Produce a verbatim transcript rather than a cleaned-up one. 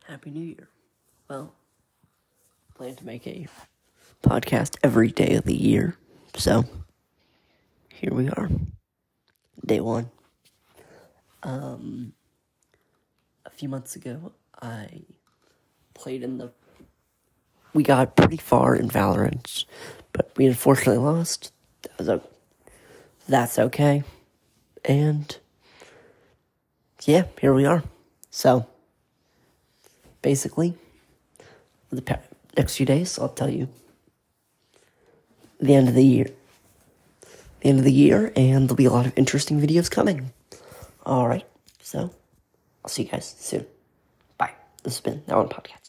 Happy New Year. Well, I plan to make a podcast every day of the year, so here we are. Day one. Um, a few months ago, I played in the... We got pretty far in Valorant, but we unfortunately lost. That was a, that's okay. And, yeah, here we are. So, basically, the pa- next few days, I'll tell you the end of the year. The end of the year, and there'll be a lot of interesting videos coming. Alright, so, I'll see you guys soon. Bye. This has been Now On Podcast.